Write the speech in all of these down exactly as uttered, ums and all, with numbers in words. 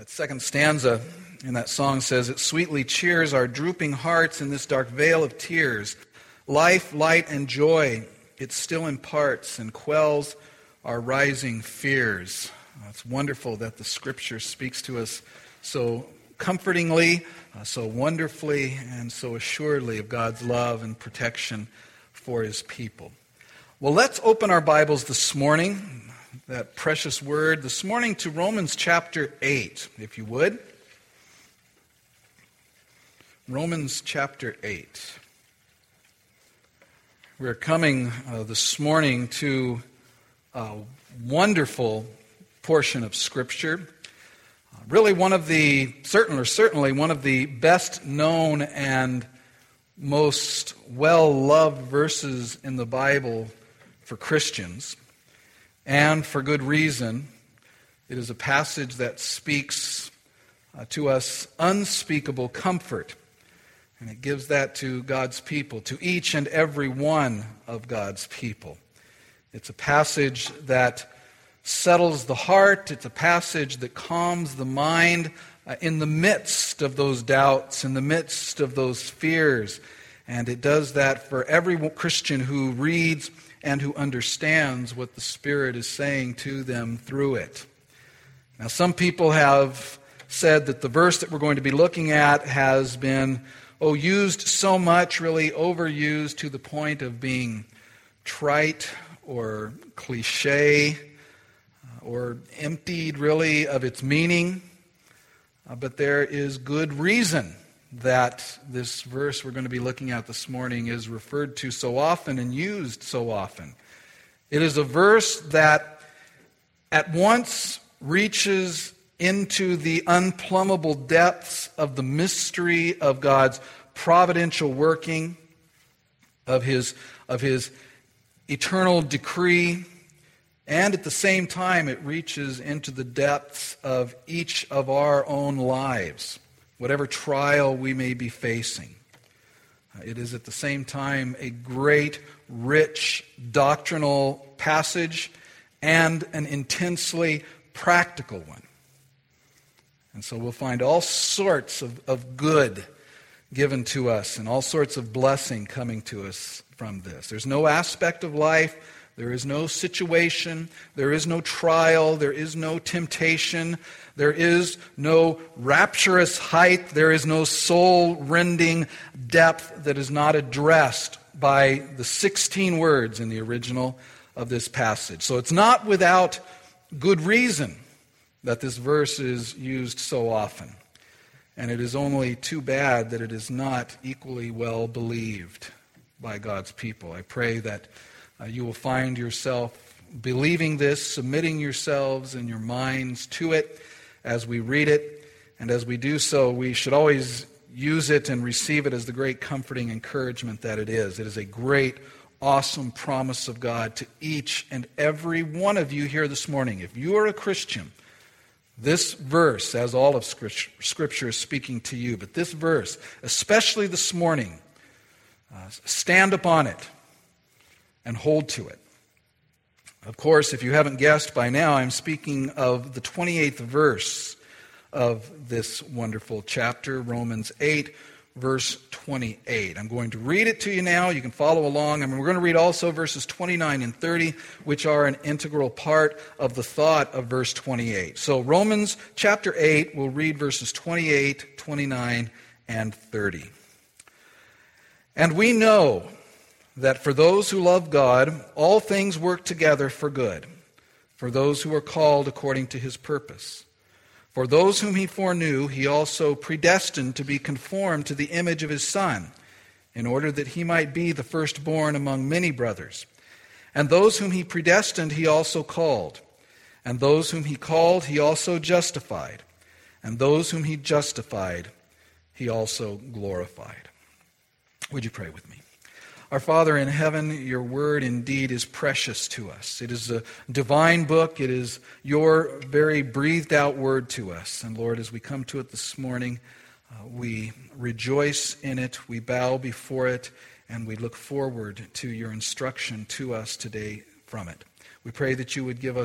That second stanza in that song says, "It sweetly cheers our drooping hearts in this dark vale of tears. Life, light, and joy it still imparts and quells our rising fears." Uh, it's wonderful that the Scripture speaks to us so comfortingly, uh, so wonderfully, and so assuredly of God's love and protection for His people. Well, let's open our Bibles this morning, that precious word, this morning to Romans chapter eight, if you would. Romans chapter eight. We're coming uh, this morning to a wonderful portion of Scripture. Uh, really one of the, certain or certainly one of the best known and most well-loved verses in the Bible for Christians. And for good reason. It is a passage that speaks uh, to us unspeakable comfort. And it gives that to God's people, to each and every one of God's people. It's a passage that settles the heart. It's a passage that calms the mind uh, in the midst of those doubts, in the midst of those fears. And it does that for every Christian who reads and who understands what the Spirit is saying to them through it. Now, some people have said that the verse that we're going to be looking at has been, oh, used so much, really overused to the point of being trite or cliche uh, or emptied, really, of its meaning. Uh, but there is good reason that this verse we're going to be looking at this morning is referred to so often and used so often. It is a verse that at once reaches into the unplumbable depths of the mystery of God's providential working, of His, of His eternal decree, and at the same time it reaches into the depths of each of our own lives. Whatever trial we may be facing. It is at the same time a great, rich, doctrinal passage and an intensely practical one. And so we'll find all sorts of, of good given to us and all sorts of blessing coming to us from this. There's no aspect of life, there is no situation, there is no trial, there is no temptation, there is no rapturous height, there is no soul-rending depth that is not addressed by the sixteen words in the original of this passage. So it's not without good reason that this verse is used so often. And it is only too bad that it is not equally well believed by God's people. I pray that uh, you will find yourself believing this, submitting yourselves and your minds to it as we read it. And as we do so, we should always use it and receive it as the great comforting encouragement that it is. It is a great, awesome promise of God to each and every one of you here this morning. If you are a Christian, this verse, as all of Scripture is speaking to you, but this verse, especially this morning, uh, stand upon it and hold to it. Of course, if you haven't guessed by now, I'm speaking of the twenty-eighth verse of this wonderful chapter, Romans eight, verse twenty-eight. I'm going to read it to you now. You can follow along. I mean, we're going to read also verses twenty-nine and thirty, which are an integral part of the thought of verse twenty-eight. So Romans chapter eight, we'll read verses twenty-eight, twenty-nine, and thirty. And we know that for those who love God, all things work together for good, for those who are called according to His purpose. For those whom He foreknew, He also predestined to be conformed to the image of His Son, in order that He might be the firstborn among many brothers. And those whom He predestined, He also called. And those whom He called, He also justified. And those whom He justified, He also glorified. Would you pray with me? Our Father in heaven, your word indeed is precious to us. It is a divine book. It is your very breathed out word to us. And Lord, as we come to it this morning, uh, we rejoice in it, we bow before it, and we look forward to your instruction to us today from it. We pray that you would give us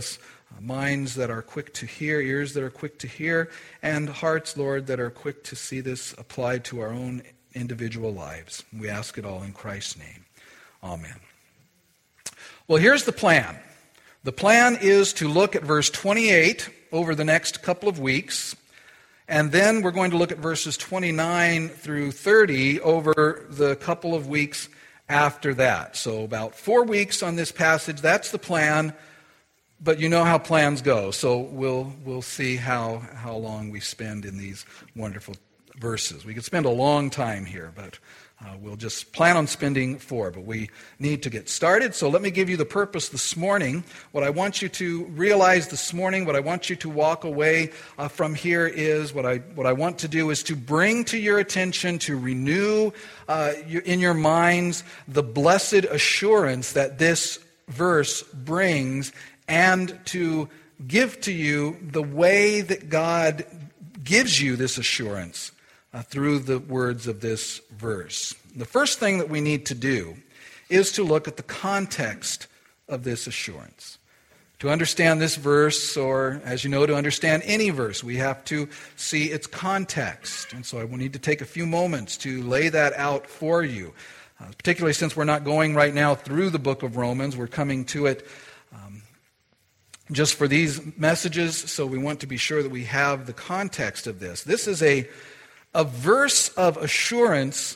uh, minds that are quick to hear, ears that are quick to hear, and hearts, Lord, that are quick to see this applied to our own individual lives. We ask it all in Christ's name. Amen. Well, here's the plan. The plan is to look at verse twenty-eight over the next couple of weeks, and then we're going to look at verses twenty-nine through thirty over the couple of weeks after that. So about four weeks on this passage. That's the plan, but you know how plans go. So we'll we'll see how, how long we spend in these wonderful verses. We could spend a long time here, but uh, we'll just plan on spending four. But we need to get started. So let me give you the purpose this morning. What I want you to realize this morning, what I want you to walk away uh, from here is, what I what I want to do is to bring to your attention, to renew uh, in your minds the blessed assurance that this verse brings, and to give to you the way that God gives you this assurance Uh, through the words of this verse. The first thing that we need to do is to look at the context of this assurance. To understand this verse, or as you know, to understand any verse, we have to see its context. And so I will need to take a few moments to lay that out for you, uh, particularly since we're not going right now through the book of Romans. We're coming to it um, just for these messages, so we want to be sure that we have the context of this. This is a A verse of assurance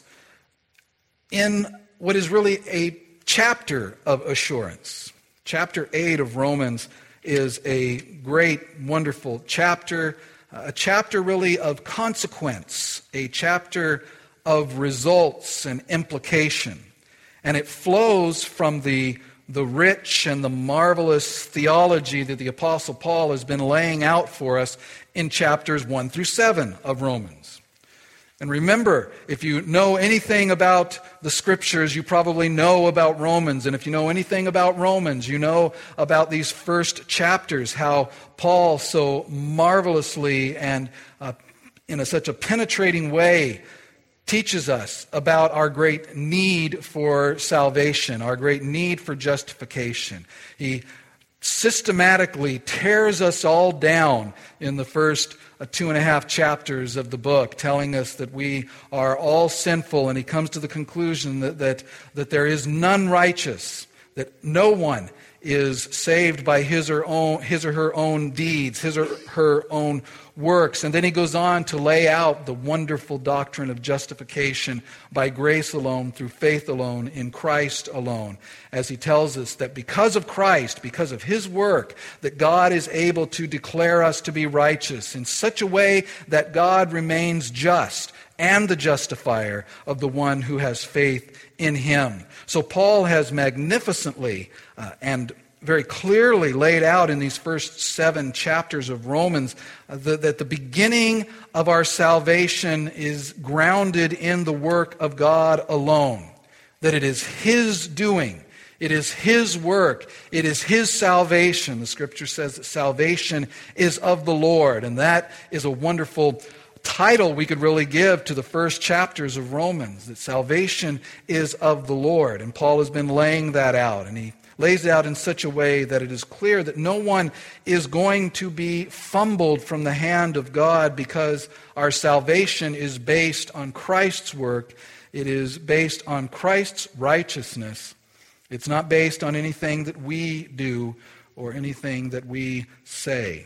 in what is really a chapter of assurance. Chapter eight of Romans is a great, wonderful chapter, a chapter really of consequence, a chapter of results and implication. And it flows from the, the rich and the marvelous theology that the Apostle Paul has been laying out for us in chapters one through seven of Romans. And remember, if you know anything about the Scriptures, you probably know about Romans. And if you know anything about Romans, you know about these first chapters, how Paul so marvelously and uh, in a, such a penetrating way teaches us about our great need for salvation, our great need for justification. He systematically tears us all down in the first uh, two and a half chapters of the book, telling us that we are all sinful, and he comes to the conclusion that, that, that there is none righteous, that no one is saved by his or, own, his or her own deeds, his or her own works. And then he goes on to lay out the wonderful doctrine of justification by grace alone, through faith alone, in Christ alone, as he tells us that because of Christ, because of his work, that God is able to declare us to be righteous in such a way that God remains just and the justifier of the one who has faith in him. So Paul has magnificently uh, and very clearly laid out in these first seven chapters of Romans uh, the, that the beginning of our salvation is grounded in the work of God alone, that it is his doing, it is his work, it is his salvation. The Scripture says that salvation is of the Lord, and that is a wonderful title we could really give to the first chapters of Romans, that salvation is of the Lord. And Paul has been laying that out, and he lays it out in such a way that it is clear that no one is going to be fumbled from the hand of God, because our salvation is based on Christ's work. It is based on Christ's righteousness. It's not based on anything that we do or anything that we say.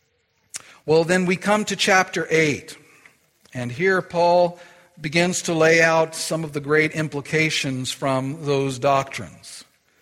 Well, then we come to chapter eight. And here Paul begins to lay out some of the great implications from those doctrines.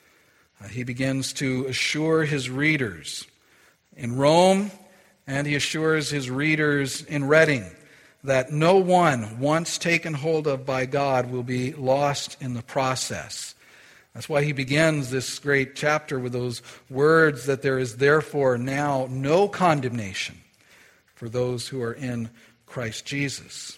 Uh, he begins to assure his readers in Rome, and he assures his readers in Reading that no one once taken hold of by God will be lost in the process. That's why he begins this great chapter with those words that there is therefore now no condemnation for those who are in Christ Jesus.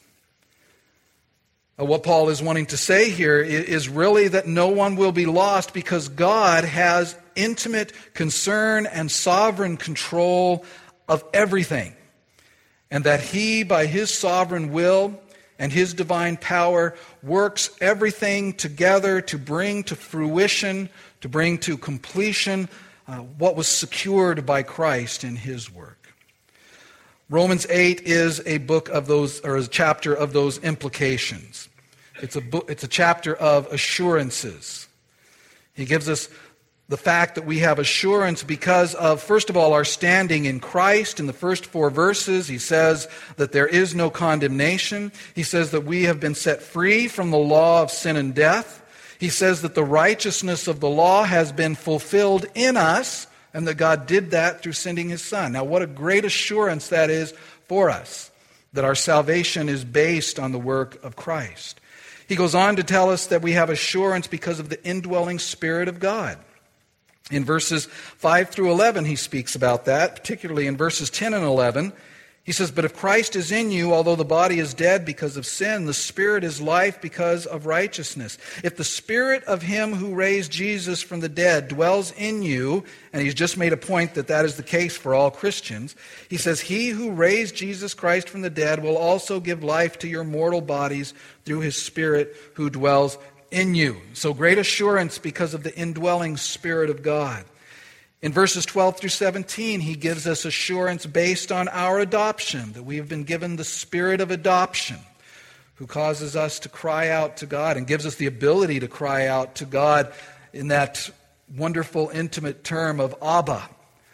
Uh, what Paul is wanting to say here is really that no one will be lost, because God has intimate concern and sovereign control of everything. And that he, by his sovereign will and his divine power, works everything together to bring to fruition, to bring to completion uh, what was secured by Christ in his work. Romans eight is a book of those, or a chapter of those implications. It's a book, it's a chapter of assurances. He gives us the fact that we have assurance because of, first of all, our standing in Christ. In the first four verses, he says that there is no condemnation. He says that we have been set free from the law of sin and death. He says that the righteousness of the law has been fulfilled in us, and that God did that through sending his Son. Now, what a great assurance that is for us, that our salvation is based on the work of Christ. He goes on to tell us that we have assurance because of the indwelling Spirit of God. In verses five through eleven, he speaks about that, particularly in verses ten and eleven. He says, "But if Christ is in you, although the body is dead because of sin, the Spirit is life because of righteousness. If the Spirit of him who raised Jesus from the dead dwells in you," and he's just made a point that that is the case for all Christians, he says, "He who raised Jesus Christ from the dead will also give life to your mortal bodies through his Spirit who dwells in you." So great assurance because of the indwelling Spirit of God. In verses twelve through seventeen, he gives us assurance based on our adoption, that we have been given the Spirit of adoption, who causes us to cry out to God and gives us the ability to cry out to God in that wonderful, intimate term of Abba.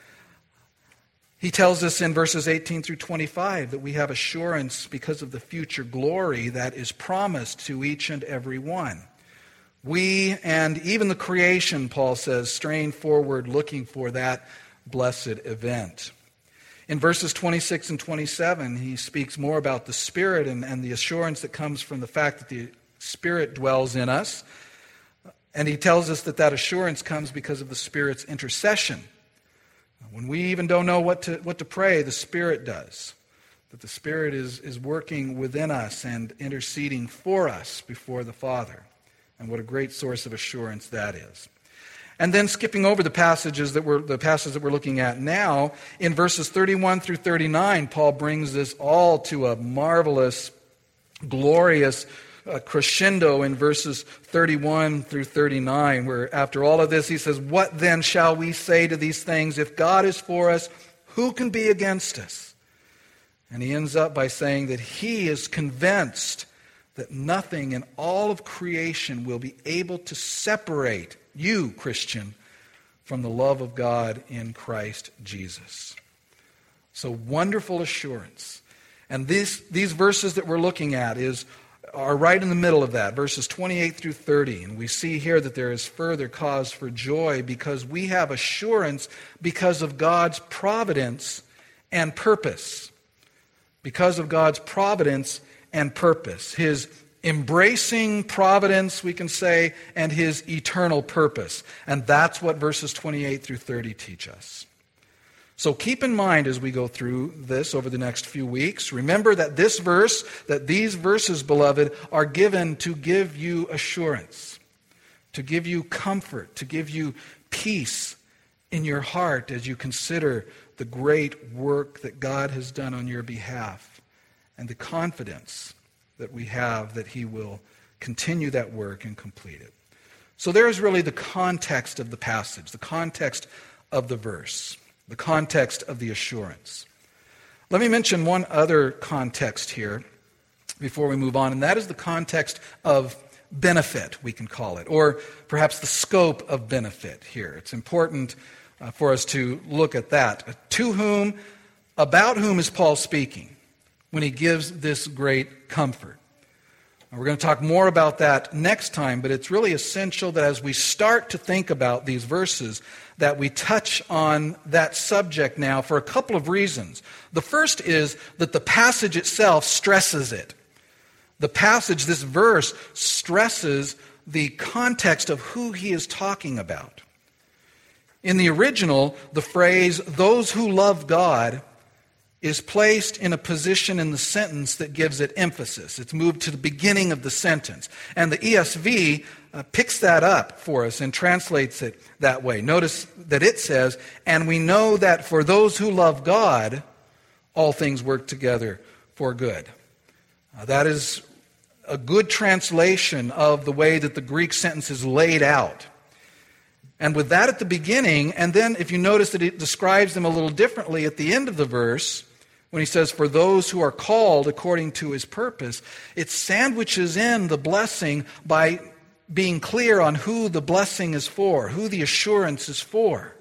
He tells us in verses eighteen through twenty-five that we have assurance because of the future glory that is promised to each and every one. We and even the creation, Paul says, strain forward looking for that blessed event. In verses twenty-six and twenty-seven, he speaks more about the Spirit and, and the assurance that comes from the fact that the Spirit dwells in us. And he tells us that that assurance comes because of the Spirit's intercession. When we even don't know what to, what to pray, the Spirit does. That the Spirit is, is working within us and interceding for us before the Father. And what a great source of assurance that is. And then skipping over the passages that we're the passages that we're looking at now, in verses thirty-one through thirty-nine, Paul brings this all to a marvelous, glorious uh, crescendo in verses thirty-one through thirty-nine, where after all of this he says, "What then shall we say to these things? If God is for us, who can be against us?" And he ends up by saying that he is convinced that nothing in all of creation will be able to separate you, Christian, from the love of God in Christ Jesus. So wonderful assurance. And these, these verses that we're looking at is, are right in the middle of that, verses twenty-eight through thirty. And we see here that there is further cause for joy because we have assurance because of God's providence and purpose. Because of God's providence and purpose. His embracing providence, we can say, and his eternal purpose. And that's what verses twenty-eight through thirty teach us. So keep in mind as we go through this over the next few weeks, remember that this verse, that these verses, beloved, are given to give you assurance, to give you comfort, to give you peace in your heart as you consider the great work that God has done on your behalf and the confidence that we have that he will continue that work and complete it. So there is really the context of the passage, the context of the verse, the context of the assurance. Let me mention one other context here before we move on, and that is the context of benefit, we can call it, or perhaps the scope of benefit here. It's important uh, for us to look at that. Uh, to whom, about whom is Paul speaking when he gives this great comfort? And we're going to talk more about that next time, but it's really essential that as we start to think about these verses, that we touch on that subject now for a couple of reasons. The first is that the passage itself stresses it. The passage, this verse, stresses the context of who he is talking about. In the original, the phrase, "those who love God," is placed in a position in the sentence that gives it emphasis. It's moved to the beginning of the sentence. And the E S V uh, picks that up for us and translates it that way. Notice that it says, "And we know that for those who love God, all things work together for good." Uh, that is a good translation of the way that the Greek sentence is laid out. And with that at the beginning, and then if you notice that it describes them a little differently at the end of the verse, when he says, for those who are called according to his purpose, it sandwiches in the blessing by being clear on who the blessing is for, who the assurance is for.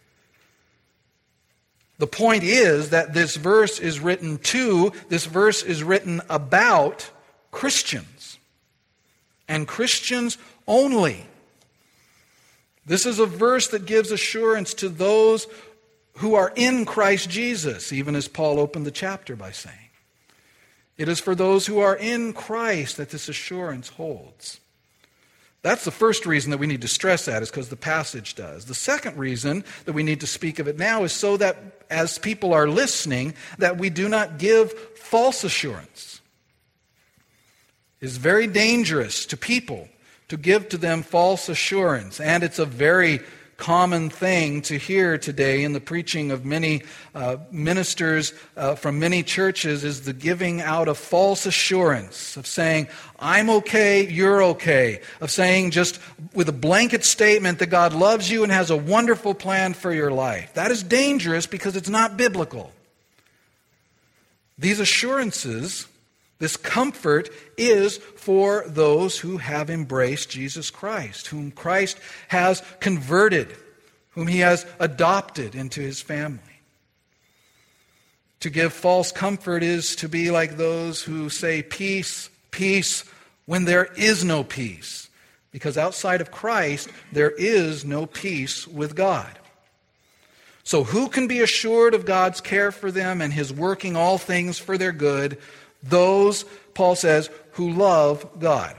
The point is that this verse is written to, this verse is written about Christians, and Christians only. This is a verse that gives assurance to those who are in Christ Jesus, even as Paul opened the chapter by saying. It is for those who are in Christ that this assurance holds. That's the first reason that we need to stress that, is because the passage does. The second reason that we need to speak of it now is so that as people are listening, that we do not give false assurance. It is very dangerous to people to give to them false assurance. And it's a very common thing to hear today in the preaching of many uh, ministers uh, from many churches, is the giving out of false assurance, of saying, I'm okay, you're okay, of saying just with a blanket statement that God loves you and has a wonderful plan for your life. That is dangerous because it's not biblical. These assurances, this comfort, is for those who have embraced Jesus Christ, whom Christ has converted, whom he has adopted into his family. To give false comfort is to be like those who say peace, peace, when there is no peace. Because outside of Christ, there is no peace with God. So who can be assured of God's care for them and his working all things for their good? Those, Paul says, who love God.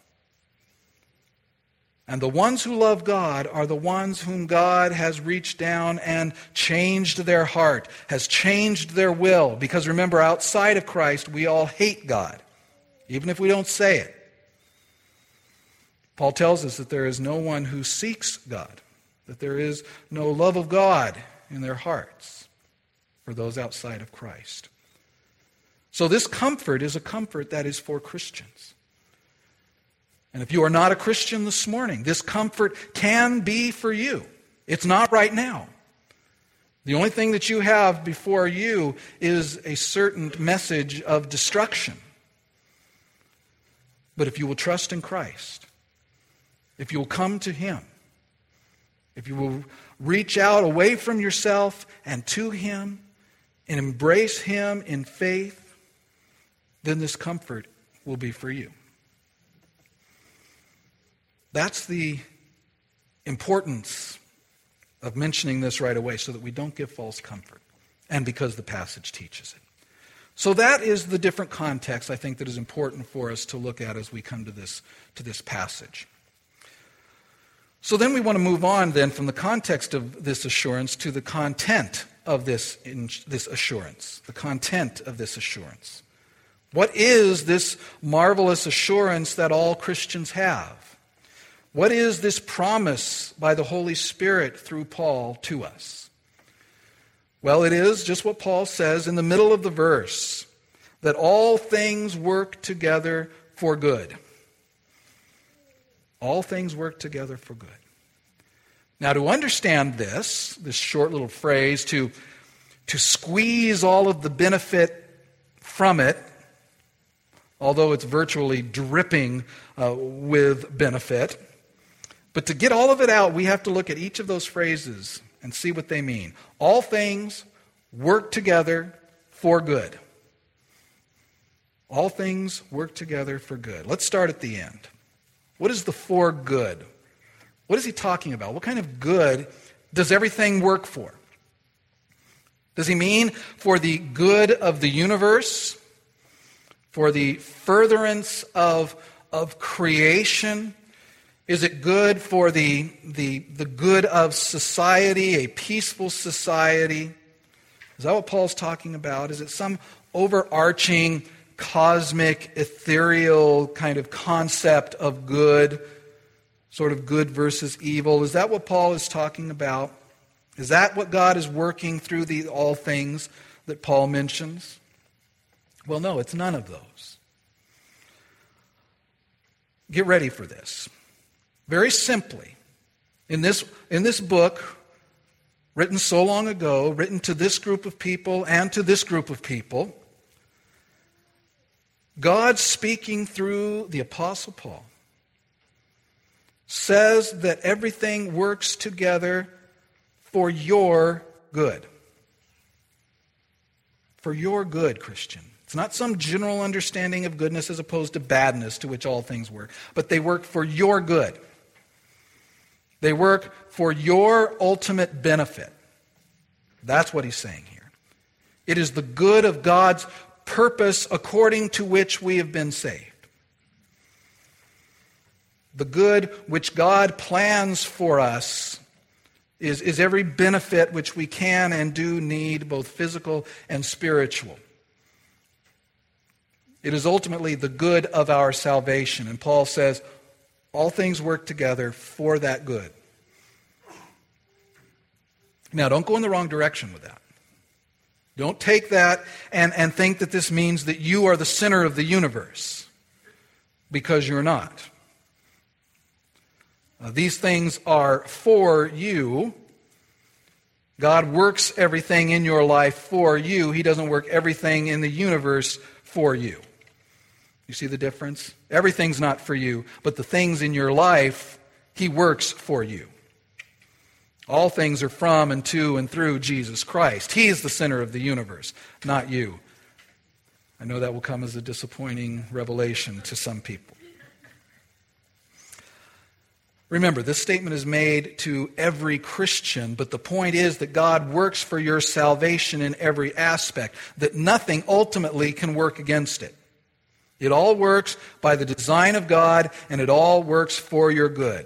And the ones who love God are the ones whom God has reached down and changed their heart, has changed their will. Because remember, outside of Christ, we all hate God, even if we don't say it. Paul tells us that there is no one who seeks God, that there is no love of God in their hearts for those outside of Christ. So this comfort is a comfort that is for Christians. And if you are not a Christian this morning, this comfort can be for you. It's not right now. The only thing that you have before you is a certain message of destruction. But if you will trust in Christ, if you will come to him, if you will reach out away from yourself and to him and embrace him in faith, then this comfort will be for you. That's the importance of mentioning this right away, so that we don't give false comfort, and because the passage teaches it. So that is the different context, I think, that is important for us to look at as we come to this, to this passage. So then we want to move on then from the context of this assurance to the content of this, this assurance, the content of this assurance. What is this marvelous assurance that all Christians have? What is this promise by the Holy Spirit through Paul to us? Well, it is just what Paul says in the middle of the verse, that all things work together for good. All things work together for good. Now, to understand this, this short little phrase, to, to squeeze all of the benefit from it, although it's virtually dripping uh, with benefit. But to get all of it out, we have to look at each of those phrases and see what they mean. All things work together for good. All things work together for good. Let's start at the end. What is the for good? What is he talking about? What kind of good does everything work for? Does he mean for the good of the universe? For the furtherance of, of creation? Is it good for the, the, the good of society, a peaceful society? Is that what Paul's talking about? Is it some overarching, cosmic, ethereal kind of concept of good, sort of good versus evil? Is that what Paul is talking about? Is that what God is working through the all things that Paul mentions? Well, no, it's none of those. Get ready for this. Very simply, In this, in this book, written so long ago, written to this group of people and to this group of people, God, speaking through the Apostle Paul, says that everything works together for your good. For your good, Christian. It's not some general understanding of goodness as opposed to badness to which all things work, but they work for your good. They work for your ultimate benefit. That's what he's saying here. It is the good of God's purpose according to which we have been saved. The good which God plans for us is, is every benefit which we can and do need, both physical and spiritual. It is ultimately the good of our salvation. And Paul says, all things work together for that good. Now, don't go in the wrong direction with that. Don't take that and, and think that this means that you are the center of the universe, because you're not. Uh, these things are for you. God works everything in your life for you. He doesn't work everything in the universe for you. You see the difference? Everything's not for you, but the things in your life, He works for you. All things are from and to and through Jesus Christ. He is the center of the universe, not you. I know that will come as a disappointing revelation to some people. Remember, this statement is made to every Christian, but the point is that God works for your salvation in every aspect, that nothing ultimately can work against it. It all works by the design of God, and it all works for your good.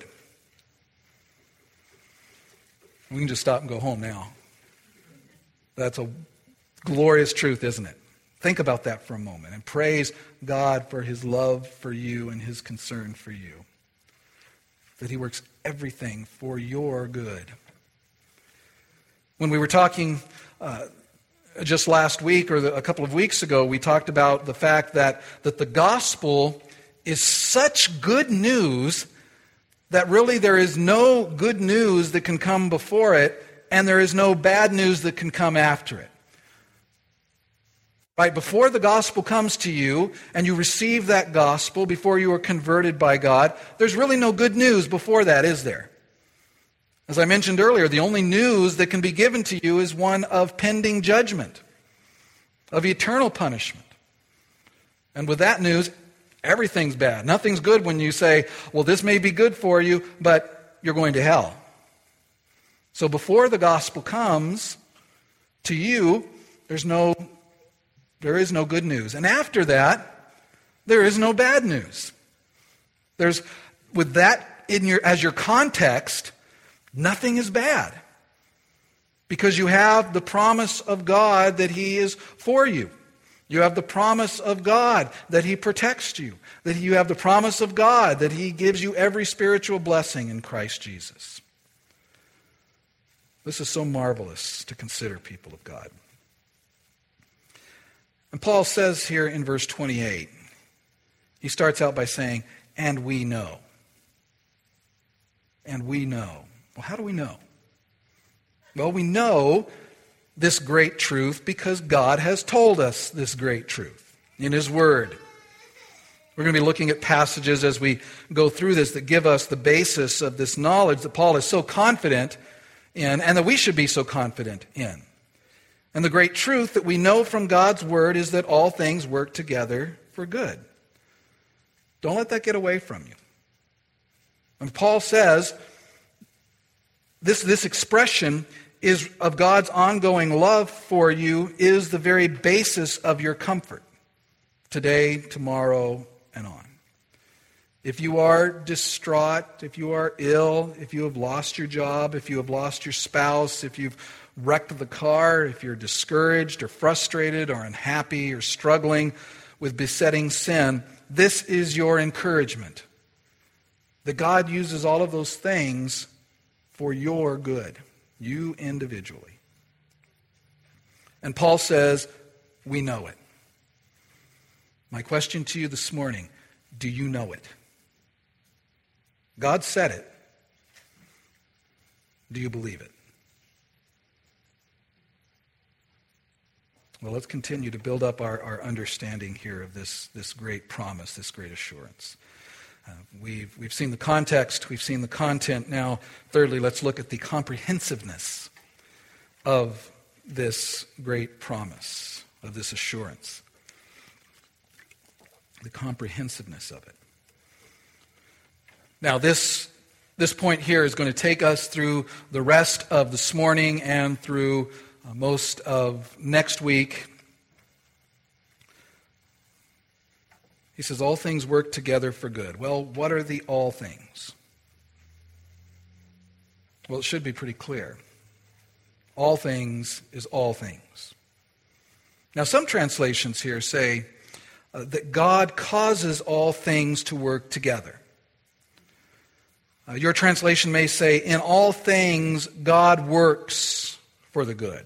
We can just stop and go home now. That's a glorious truth, isn't it? Think about that for a moment and praise God for His love for you and His concern for you. That He works everything for your good. When we were talking uh, just last week or the, a couple of weeks ago, we talked about the fact that, that the gospel is such good news that really there is no good news that can come before it, and there is no bad news that can come after it. Right, before the gospel comes to you and you receive that gospel, before you are converted by God, there's really no good news before that, is there? As I mentioned earlier, the only news that can be given to you is one of pending judgment, of eternal punishment. And with that news, everything's bad. Nothing's good when you say, well, this may be good for you, but you're going to hell. So before the gospel comes to you, there's no There is no good news. And after that, there is no bad news. There's, with that in your, as your context, nothing is bad. Because you have the promise of God that He is for you. You have the promise of God that He protects you. That you have the promise of God that He gives you every spiritual blessing in Christ Jesus. This is so marvelous to consider, people of God. And Paul says here in verse twenty-eight, he starts out by saying, and we know. And we know. Well, how do we know? Well, we know this great truth because God has told us this great truth in His Word. We're going to be looking at passages as we go through this that give us the basis of this knowledge that Paul is so confident in and that we should be so confident in. And the great truth that we know from God's Word is that all things work together for good. Don't let that get away from you. And Paul says this, this expression is of God's ongoing love for you is the very basis of your comfort today, tomorrow, and on. If you are distraught, if you are ill, if you have lost your job, if you have lost your spouse, if you've wrecked the car, if you're discouraged or frustrated or unhappy or struggling with besetting sin, this is your encouragement. That God uses all of those things for your good, you individually. And Paul says, we know it. My question to you this morning, do you know it? God said it. Do you believe it? Well, let's continue to build up our, our understanding here of this, this great promise, this great assurance. Uh, we've, we've seen the context, we've seen the content. Now, thirdly, let's look at the comprehensiveness of this great promise, of this assurance. The comprehensiveness of it. Now, this, this point here is going to take us through the rest of this morning and through uh, most of next week. He says, all things work together for good. Well, what are the all things? Well, it should be pretty clear. All things is all things. Now, some translations here say uh, that God causes all things to work together. Uh, your translation may say, in all things, God works for the good.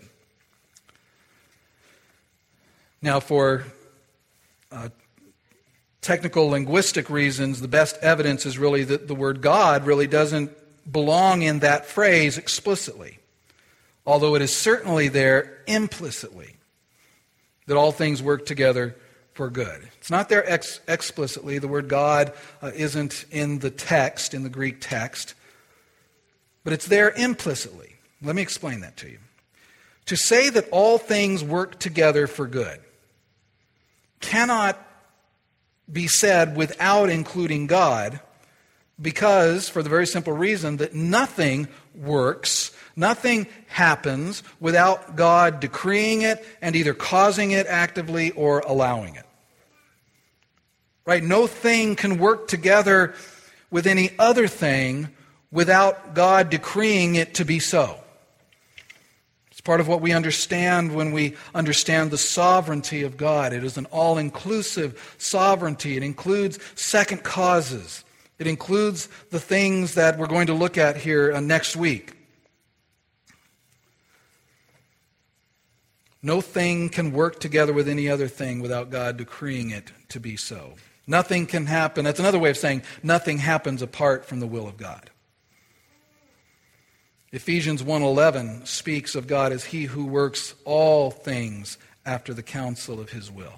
Now, for uh, technical linguistic reasons, the best evidence is really that the word God really doesn't belong in that phrase explicitly, although it is certainly there implicitly, that all things work together for good. It's not there ex- explicitly. The word God uh, isn't in the text, in the Greek text, but it's there implicitly. Let me explain that to you. To say that all things work together for good cannot be said without including God, because, for the very simple reason that nothing works, nothing happens without God decreeing it and either causing it actively or allowing it. Right? No thing can work together with any other thing without God decreeing it to be so. It's part of what we understand when we understand the sovereignty of God. It is an all-inclusive sovereignty. It includes second causes. It includes the things that we're going to look at here uh, next week. No thing can work together with any other thing without God decreeing it to be so. Nothing can happen. That's another way of saying nothing happens apart from the will of God. Ephesians one eleven speaks of God as He who works all things after the counsel of His will.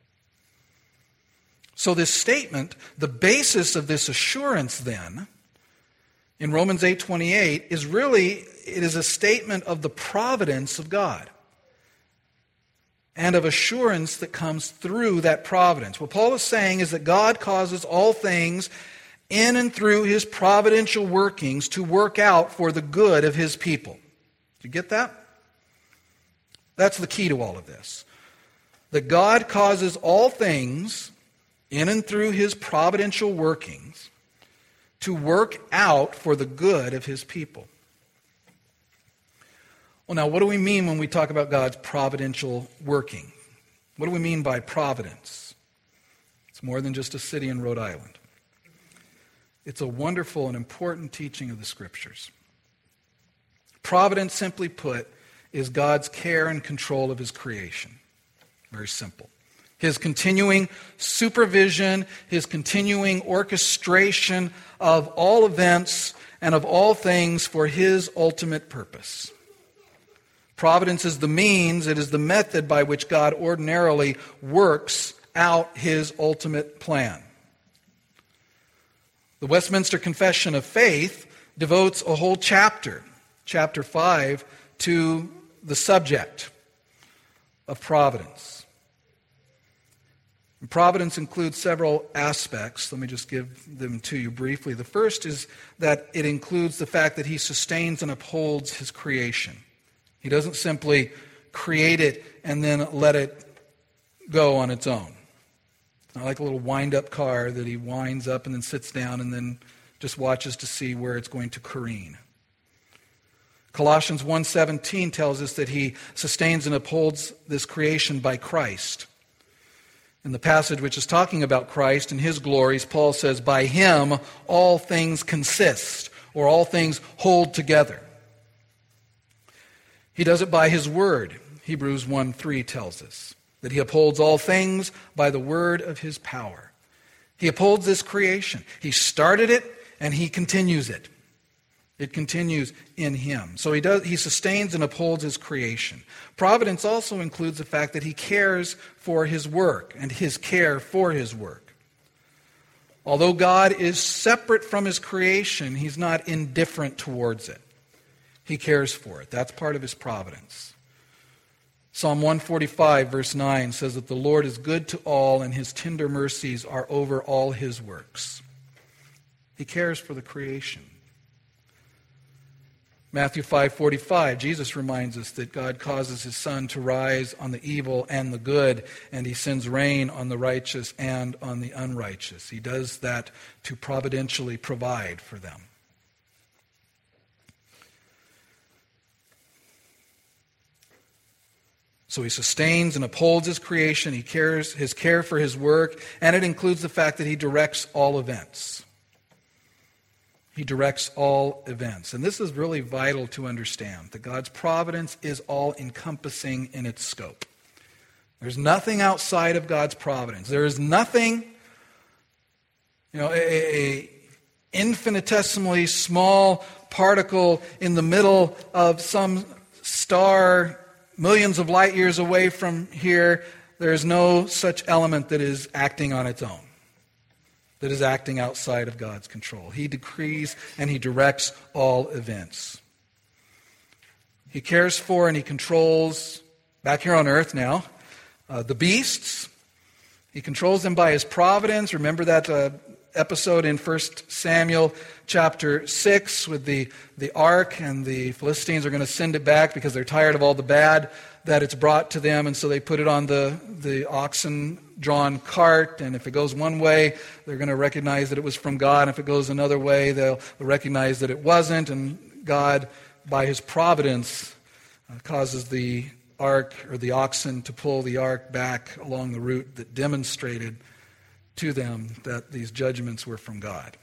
So this statement, the basis of this assurance then, in Romans eight twenty-eight, is really, it is a statement of the providence of God and of assurance that comes through that providence. What Paul is saying is that God causes all things in and through His providential workings to work out for the good of His people. Do you get that? That's the key to all of this. That God causes all things in and through His providential workings to work out for the good of His people. Well, now, what do we mean when we talk about God's providential working? What do we mean by providence? It's more than just a city in Rhode Island. It's a wonderful and important teaching of the Scriptures. Providence, simply put, is God's care and control of His creation. Very simple. His continuing supervision, His continuing orchestration of all events and of all things for His ultimate purpose. Providence is the means, it is the method by which God ordinarily works out His ultimate plan. The Westminster Confession of Faith devotes a whole chapter, chapter five, to the subject of providence. And providence includes several aspects. Let me just give them to you briefly. The first is that it includes the fact that He sustains and upholds His creation. He doesn't simply create it and then let it go on its own. It's not like a little wind-up car that He winds up and then sits down and then just watches to see where it's going to careen. Colossians one seventeen tells us that He sustains and upholds this creation by Christ. In the passage which is talking about Christ and His glories, Paul says, by Him all things consist, or all things hold together. He does it by His word. Hebrews one three tells us that He upholds all things by the word of His power. He upholds this creation. He started it and He continues it. It continues in him. So he does he sustains and upholds his creation. Providence also includes the fact that he cares for his work and his care for his work. Although God is separate from his creation, he's not indifferent towards it. He cares for it. That's part of his providence. Psalm one forty-five, verse nine says that the Lord is good to all, and his tender mercies are over all his works. He cares for the creation. Matthew five forty-five, Jesus reminds us that God causes his sun to rise on the evil and the good, and he sends rain on the righteous and on the unrighteous. He does that to providentially provide for them. So he sustains and upholds his creation. He cares his care for his work, and it includes the fact that he directs all events. He directs all events. And this is really vital to understand, that God's providence is all-encompassing in its scope. There's nothing outside of God's providence. There is nothing, you know, a, a infinitesimally small particle in the middle of some star millions of light years away from here. There is no such element that is acting on its own, that is acting outside of God's control. He decrees and he directs all events. He cares for and he controls, back here on earth now, uh, the beasts. He controls them by his providence. Remember that uh, episode in First Samuel chapter six with the, the ark, and the Philistines are going to send it back because they're tired of all the bad that it's brought to them, and so they put it on the, the oxen-drawn cart, and if it goes one way, they're going to recognize that it was from God, and if it goes another way, they'll recognize that it wasn't, and God, by his providence, uh, causes the ark, or the oxen, to pull the ark back along the route that demonstrated to them that these judgments were from God.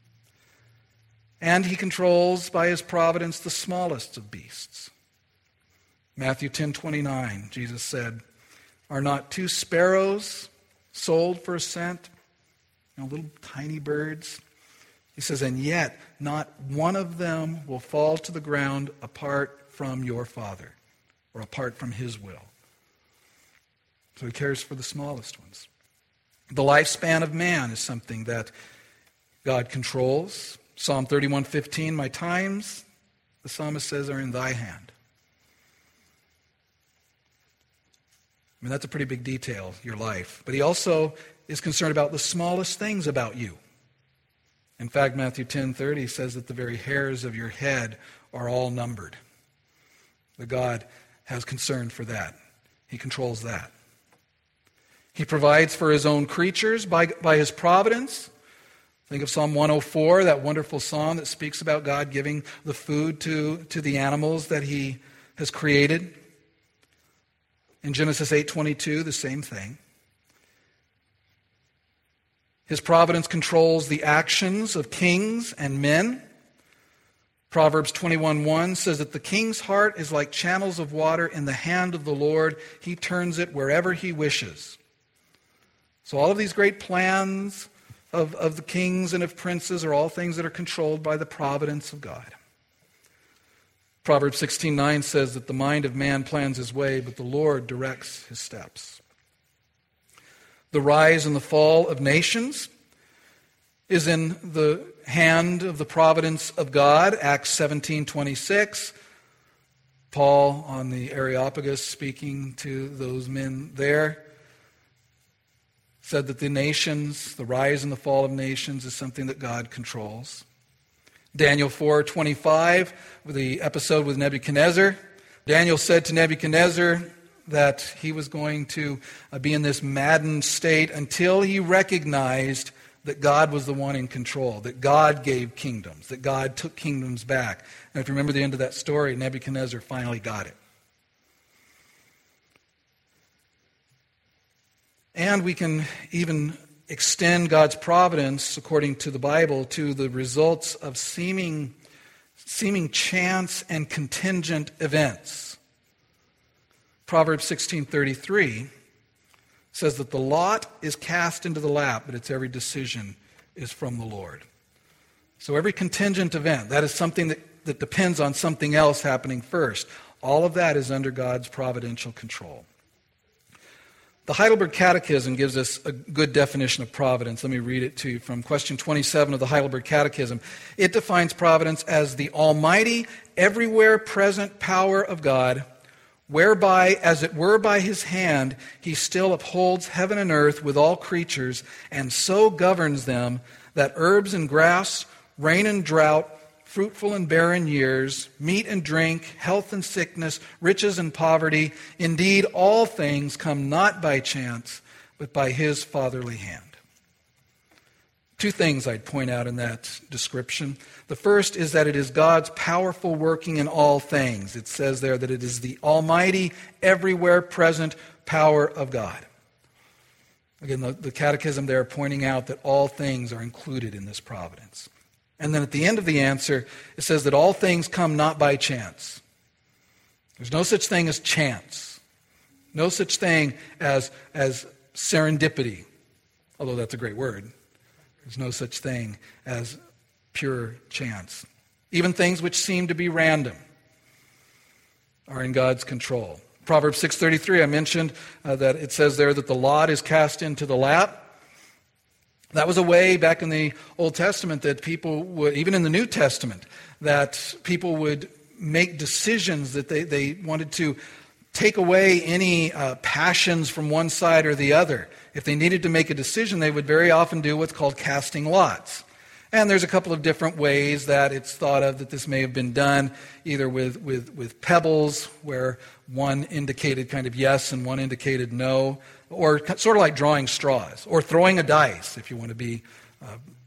And he controls by his providence the smallest of beasts. Matthew ten twenty-nine, Jesus said, "Are not two sparrows sold for a cent?" You know, little tiny birds. He says, "And yet not one of them will fall to the ground apart from your Father," or apart from his will. So he cares for the smallest ones. The lifespan of man is something that God controls. Psalm thirty-one fifteen, "My times," the psalmist says, "are in thy hand." I mean, that's a pretty big detail, your life. But he also is concerned about the smallest things about you. In fact, Matthew ten thirty says that the very hairs of your head are all numbered. That God has concern for that. He controls that. He provides for his own creatures by, by his providence. Think of Psalm one oh four, that wonderful psalm that speaks about God giving the food to, to the animals that he has created. In Genesis eight twenty-two, the same thing. His providence controls the actions of kings and men. Proverbs twenty-one one says that the king's heart is like channels of water in the hand of the Lord. He turns it wherever he wishes. So all of these great plans of, of the kings and of princes are all things that are controlled by the providence of God. Proverbs sixteen nine says that the mind of man plans his way, but the Lord directs his steps. The rise and the fall of nations is in the hand of the providence of God. Acts seventeen twenty-six. Paul on the Areopagus, speaking to those men there, said that the nations, the rise and the fall of nations, is something that God controls. Daniel four twenty-five, the episode with Nebuchadnezzar. Daniel said to Nebuchadnezzar that he was going to be in this maddened state until he recognized that God was the one in control, that God gave kingdoms, that God took kingdoms back. And if you remember the end of that story, Nebuchadnezzar finally got it. And we can even extend God's providence, according to the Bible, to the results of seeming, seeming chance and contingent events. Proverbs sixteen thirty-three says that the lot is cast into the lap, but its every decision is from the Lord. So every contingent event, that is something that, that depends on something else happening first. All of that is under God's providential control. The Heidelberg Catechism gives us a good definition of providence. Let me read it to you from question twenty-seven of the Heidelberg Catechism. It defines providence as the almighty, everywhere present power of God, whereby, as it were by his hand, he still upholds heaven and earth with all creatures, and so governs them that herbs and grass, rain and drought, fruitful and barren years, meat and drink, health and sickness, riches and poverty, indeed all things come not by chance, but by his fatherly hand. Two things I'd point out in that description. The first is that it is God's powerful working in all things. It says there that it is the almighty, everywhere present power of God. Again, the, the catechism there pointing out that all things are included in this providence. And then at the end of the answer, it says that all things come not by chance. There's no such thing as chance. No such thing as, as serendipity, although that's a great word. There's no such thing as pure chance. Even things which seem to be random are in God's control. Proverbs six thirty-three, I mentioned uh, that it says there that the lot is cast into the lap. That was a way back in the Old Testament that people would, even in the New Testament, that people would make decisions that they, they wanted to take away any uh, passions from one side or the other. If they needed to make a decision, they would very often do what's called casting lots. And there's a couple of different ways that it's thought of that this may have been done, either with, with, with pebbles, where one indicated kind of yes and one indicated no, or sort of like drawing straws, or throwing a dice, if you want to be uh,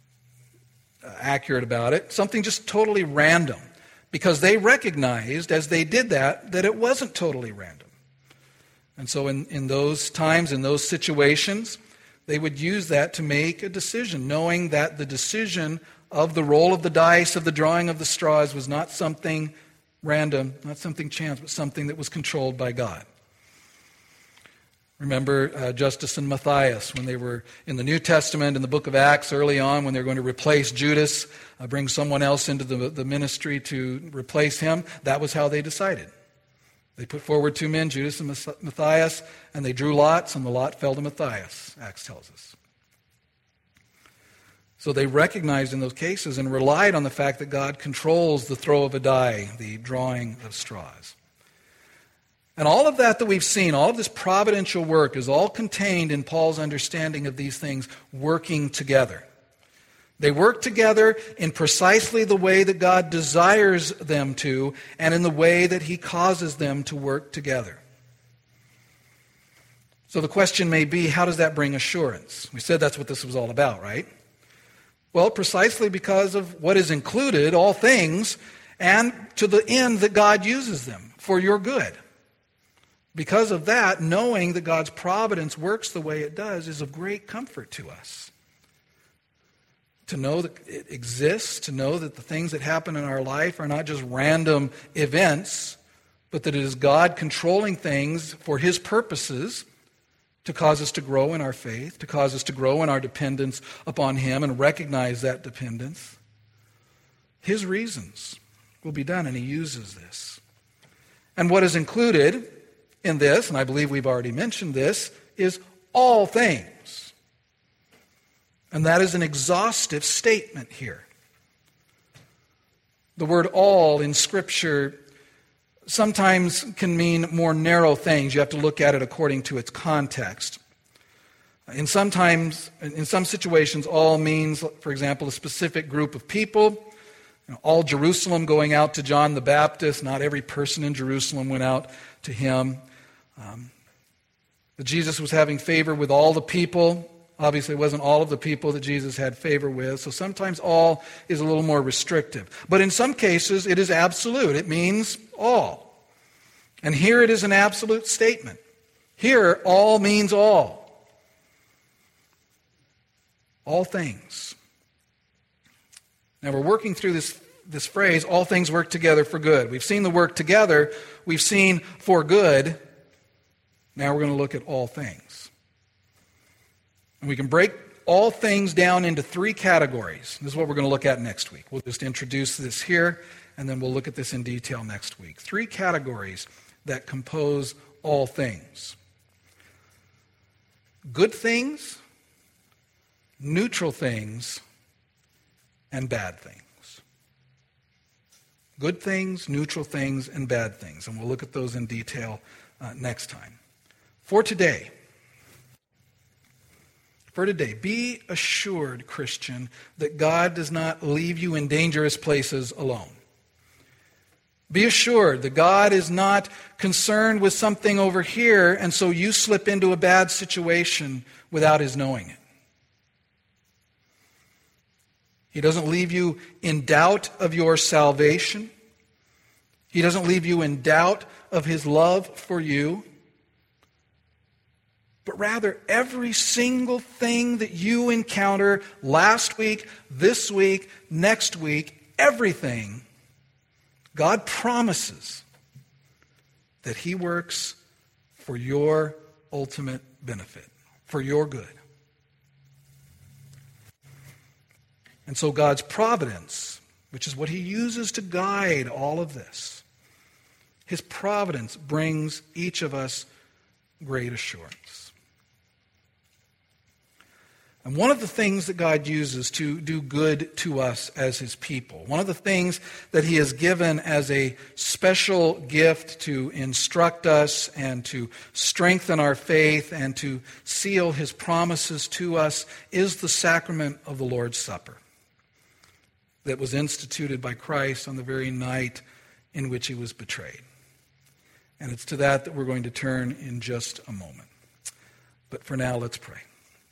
accurate about it. Something just totally random, because they recognized as they did that, that it wasn't totally random. And so in, in those times, in those situations, they would use that to make a decision, knowing that the decision of the roll of the dice, of the drawing of the straws, was not something random, not something chance, but something that was controlled by God. Remember uh, Justus and Matthias, when they were in the New Testament, in the book of Acts, early on, when they were going to replace Judas, uh, bring someone else into the, the ministry to replace him. That was how they decided. They put forward two men, Judas and Matthias, and they drew lots, and the lot fell to Matthias, Acts tells us. So they recognized in those cases and relied on the fact that God controls the throw of a die, the drawing of straws. And all of that that we've seen, all of this providential work is all contained in Paul's understanding of these things working together. They work together in precisely the way that God desires them to, and in the way that he causes them to work together. So the question may be, how does that bring assurance? We said that's what this was all about, right? Well, precisely because of what is included, all things, and to the end that God uses them for your good. Because of that, knowing that God's providence works the way it does is of great comfort to us. To know that it exists, to know that the things that happen in our life are not just random events, but that it is God controlling things for his purposes to cause us to grow in our faith, to cause us to grow in our dependence upon him and recognize that dependence. His reasons will be done, and he uses this. And what is included in this, and I believe we've already mentioned this, is all things. And that is an exhaustive statement here. The word all in Scripture sometimes can mean more narrow things. You have to look at it according to its context. In sometimes, in some situations, all means, for example, a specific group of people. You know, all Jerusalem going out to John the Baptist. Not every person in Jerusalem went out to him. Um, that Jesus was having favor with all the people. Obviously, it wasn't all of the people that Jesus had favor with. So sometimes all is a little more restrictive. But in some cases, it is absolute. It means all. And here it is an absolute statement. Here, all means all. All things. Now, we're working through this, this phrase, all things work together for good. We've seen the work together. We've seen for good. Now we're going to look at all things. And we can break all things down into three categories. This is what we're going to look at next week. We'll just introduce this here, and then we'll look at this in detail next week. Three categories that compose all things: good things, neutral things, and bad things. Good things, neutral things, and bad things. And we'll look at those in detail uh, next time. For today, for today, be assured, Christian, that God does not leave you in dangerous places alone. Be assured that God is not concerned with something over here, and so you slip into a bad situation without His knowing it. He doesn't leave you in doubt of your salvation. He doesn't leave you in doubt of His love for you. But rather, every single thing that you encounter last week, this week, next week, everything, God promises that He works for your ultimate benefit, for your good. And so God's providence, which is what He uses to guide all of this, His providence brings each of us great assurance. And one of the things that God uses to do good to us as His people, one of the things that He has given as a special gift to instruct us and to strengthen our faith and to seal His promises to us, is the sacrament of the Lord's Supper that was instituted by Christ on the very night in which He was betrayed. And it's to that that we're going to turn in just a moment. But for now, let's pray.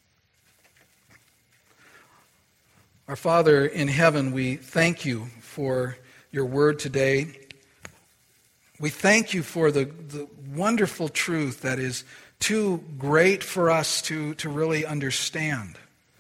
Our Father in heaven, we thank You for Your word today. We thank You for the, the wonderful truth that is too great for us to, to really understand.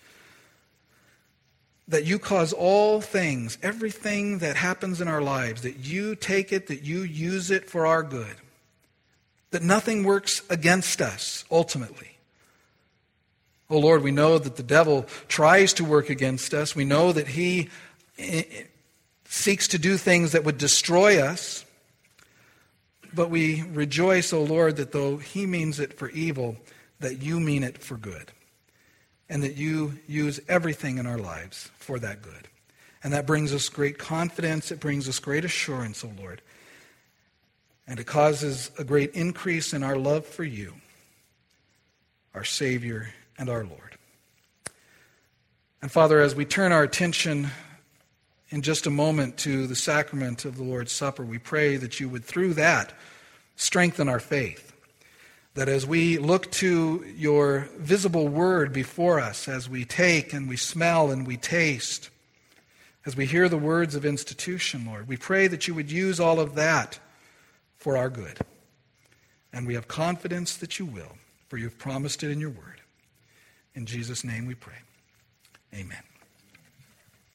That You cause all things, everything that happens in our lives, that You take it, that You use it for our good. That nothing works against us, ultimately. Oh Lord, we know that the devil tries to work against us. We know that he seeks to do things that would destroy us. But we rejoice, oh Lord, that though he means it for evil, that You mean it for good. And that You use everything in our lives for that good. And that brings us great confidence. It brings us great assurance, oh Lord. And it causes a great increase in our love for You, our Savior and our Lord. And Father, as we turn our attention in just a moment to the sacrament of the Lord's Supper, we pray that You would, through that, strengthen our faith. That as we look to Your visible word before us, as we take and we smell and we taste, as we hear the words of institution, Lord, we pray that You would use all of that for our good. And we have confidence that You will, for You've promised it in Your word. In Jesus' name we pray. Amen.